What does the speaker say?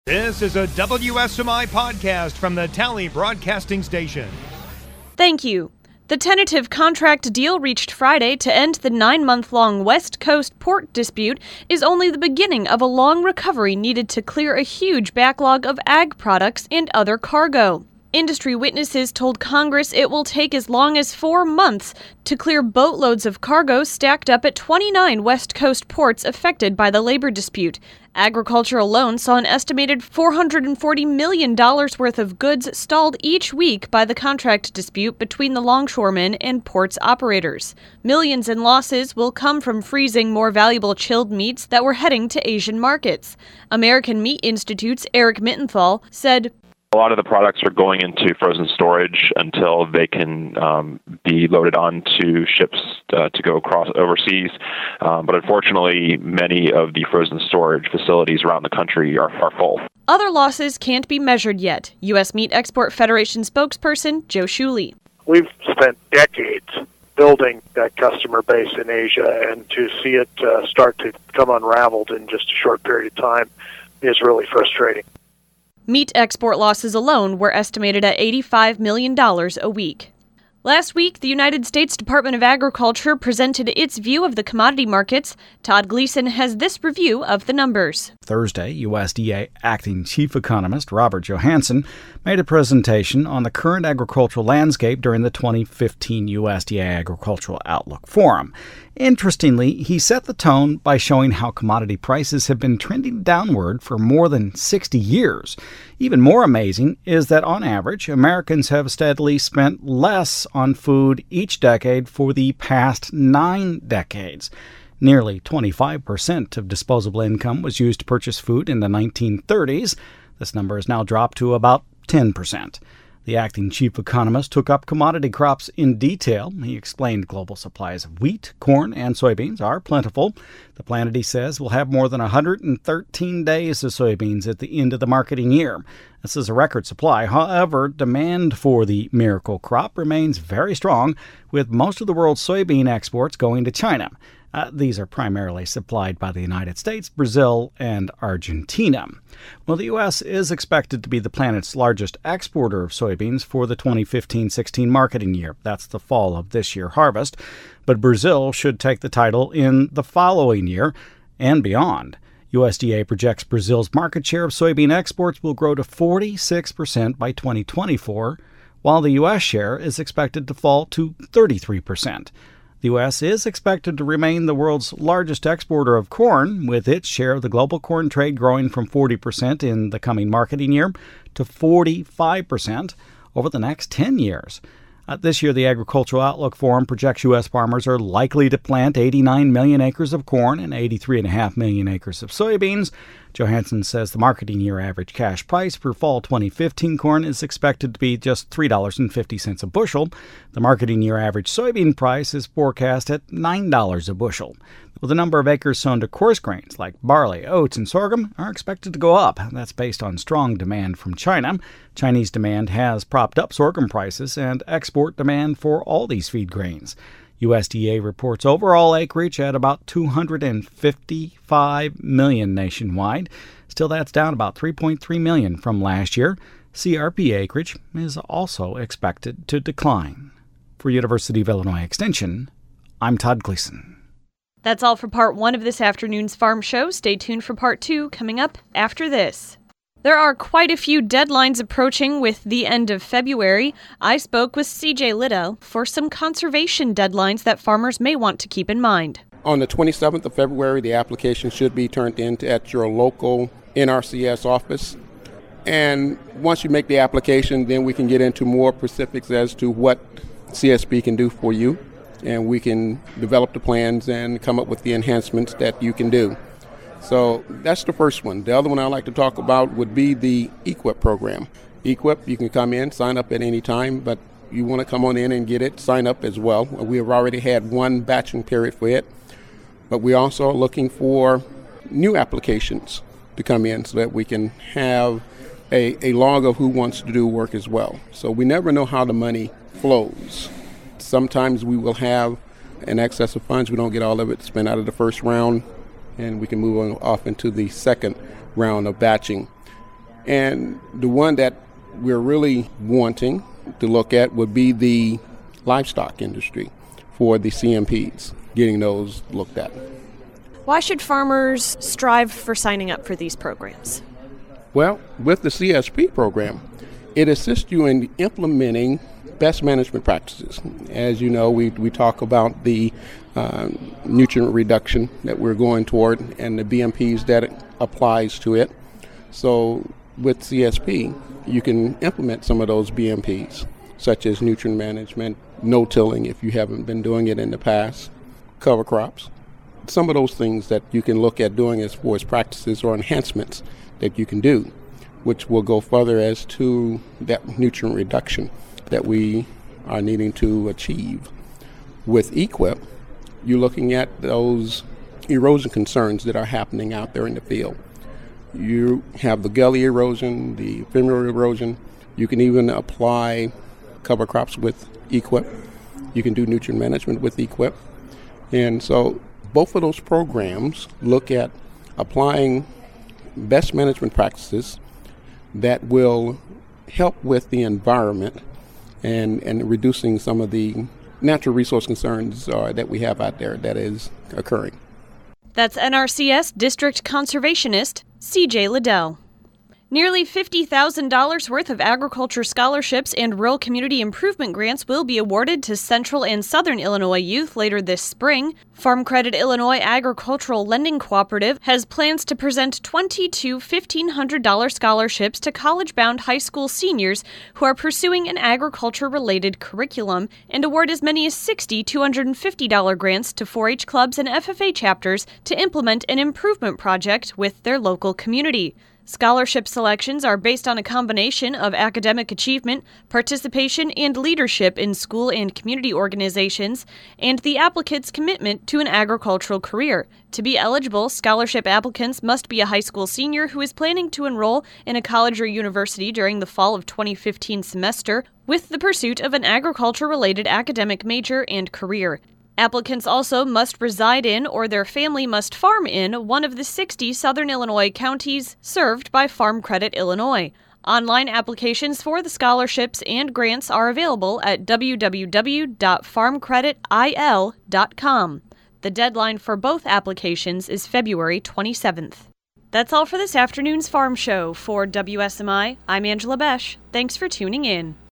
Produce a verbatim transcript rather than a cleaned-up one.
This is a W S M I podcast from the Tally Broadcasting Station. Thank you. The tentative contract deal reached Friday to end the nine-month-long West Coast port dispute is only the beginning of a long recovery needed to clear a huge backlog of ag products and other cargo. Industry witnesses told Congress it will take as long as four months to clear boatloads of cargo stacked up at twenty-nine West Coast ports affected by the labor dispute. Agriculture alone saw an estimated four hundred forty million dollars worth of goods stalled each week by the contract dispute between the longshoremen and ports operators. Millions in losses will come from freezing more valuable chilled meats that were heading to Asian markets. American Meat Institute's Eric Mittenthal said, "A lot of the products are going into frozen storage until they can um, be loaded onto ships uh, to go across overseas. Um, but unfortunately, many of the frozen storage facilities around the country are, are full." Other losses can't be measured yet. U S. Meat Export Federation spokesperson Joe Shuley. We've spent decades building that customer base in Asia, and to see it uh, start to come unraveled in just a short period of time is really frustrating. Meat export losses alone were estimated at eighty-five million dollars a week. Last week, the United States Department of Agriculture presented its view of the commodity markets. Todd Gleason has this review of the numbers. Thursday, U S D A Acting Chief Economist Robert Johansson made a presentation on the current agricultural landscape during the twenty fifteen U S D A Agricultural Outlook Forum. Interestingly, he set the tone by showing how commodity prices have been trending downward for more than sixty years. Even more amazing is that, on average, Americans have steadily spent less on food each decade for the past nine decades. Nearly twenty-five percent of disposable income was used to purchase food in the nineteen thirties. This number has now dropped to about ten percent. The acting chief economist took up commodity crops in detail. He explained global supplies of wheat, corn, and soybeans are plentiful. The planet, he says, will have more than one hundred thirteen days of soybeans at the end of the marketing year. This is a record supply. However, demand for the miracle crop remains very strong, with most of the world's soybean exports going to China. Uh, these are primarily supplied by the United States, Brazil, and Argentina. Well, the U S is expected to be the planet's largest exporter of soybeans for the twenty fifteen sixteen marketing year. That's the fall of this year's harvest. But Brazil should take the title in the following year and beyond. U S D A projects Brazil's market share of soybean exports will grow to forty-six percent by twenty twenty-four, while the U S share is expected to fall to thirty-three percent. The U S is expected to remain the world's largest exporter of corn, with its share of the global corn trade growing from forty percent in the coming marketing year to forty-five percent over the next ten years. Uh, this year, the Agricultural Outlook Forum projects U S farmers are likely to plant eighty-nine million acres of corn and eighty-three point five million acres of soybeans. Johansson says the marketing year average cash price for fall twenty fifteen corn is expected to be just three dollars and fifty cents a bushel. The marketing year average soybean price is forecast at nine dollars a bushel. Well, the number of acres sown to coarse grains like barley, oats, and sorghum are expected to go up. That's based on strong demand from China. Chinese demand has propped up sorghum prices and export demand for all these feed grains. U S D A reports overall acreage at about two hundred fifty-five million nationwide. Still, that's down about three point three million from last year. C R P acreage is also expected to decline. For University of Illinois Extension, I'm Todd Gleason. That's all for part one of this afternoon's Farm Show. Stay tuned for part two coming up after this. There are quite a few deadlines approaching with the end of February. I spoke with C J Liddell for some conservation deadlines that farmers may want to keep in mind. On the twenty-seventh of February, the application should be turned in at your local N R C S office. And once you make the application, then we can get into more specifics as to what C S B can do for you. And we can develop the plans and come up with the enhancements that you can do. So that's the first one. The other one I'd like to talk about would be the E Q I P program. E Q I P, you can come in, sign up at any time, but you want to come on in and get it, sign up as well. We have already had one batching period for it, but we also are looking for new applications to come in so that we can have a, a log of who wants to do work as well. So we never know how the money flows. Sometimes we will have an excess of funds. We don't get all of it spent out of the first round, and we can move on off into the second round of batching. And the one that we're really wanting to look at would be the livestock industry for the C M Ps, getting those looked at. Why should farmers strive for signing up for these programs? Well, with the C S P program, it assists you in implementing best management practices. As you know, we, we talk about the uh, nutrient reduction that we're going toward and the B M Ps that it applies to it. So with C S P, you can implement some of those B M Ps, such as nutrient management, no-tilling if you haven't been doing it in the past, cover crops. Some of those things that you can look at doing as far as practices or enhancements that you can do, which will go further as to that nutrient reduction that we are needing to achieve. With E Q I P, you're looking at those erosion concerns that are happening out there in the field. You have the gully erosion, the ephemeral erosion. You can even apply cover crops with E Q I P. You can do nutrient management with E Q I P. And so both of those programs look at applying best management practices that will help with the environment and, and reducing some of the natural resource concerns uh, that we have out there that is occurring. That's N R C S District Conservationist C J Liddell. Nearly fifty thousand dollars worth of agriculture scholarships and rural community improvement grants will be awarded to Central and Southern Illinois youth later this spring. Farm Credit Illinois Agricultural Lending Cooperative has plans to present twenty-two fifteen hundred dollars scholarships to college-bound high school seniors who are pursuing an agriculture-related curriculum and award as many as sixty two hundred fifty dollars grants to four H clubs and F F A chapters to implement an improvement project with their local community. Scholarship selections are based on a combination of academic achievement, participation, and leadership in school and community organizations, and the applicant's commitment to an agricultural career. To be eligible, scholarship applicants must be a high school senior who is planning to enroll in a college or university during the fall of twenty fifteen semester with the pursuit of an agriculture-related academic major and career. Applicants also must reside in or their family must farm in one of the sixty Southern Illinois counties served by Farm Credit Illinois. Online applications for the scholarships and grants are available at w w w dot farm credit i l dot com. The deadline for both applications is February twenty-seventh. That's all for this afternoon's Farm Show. For W S M I, I'm Angela Besh. Thanks for tuning in.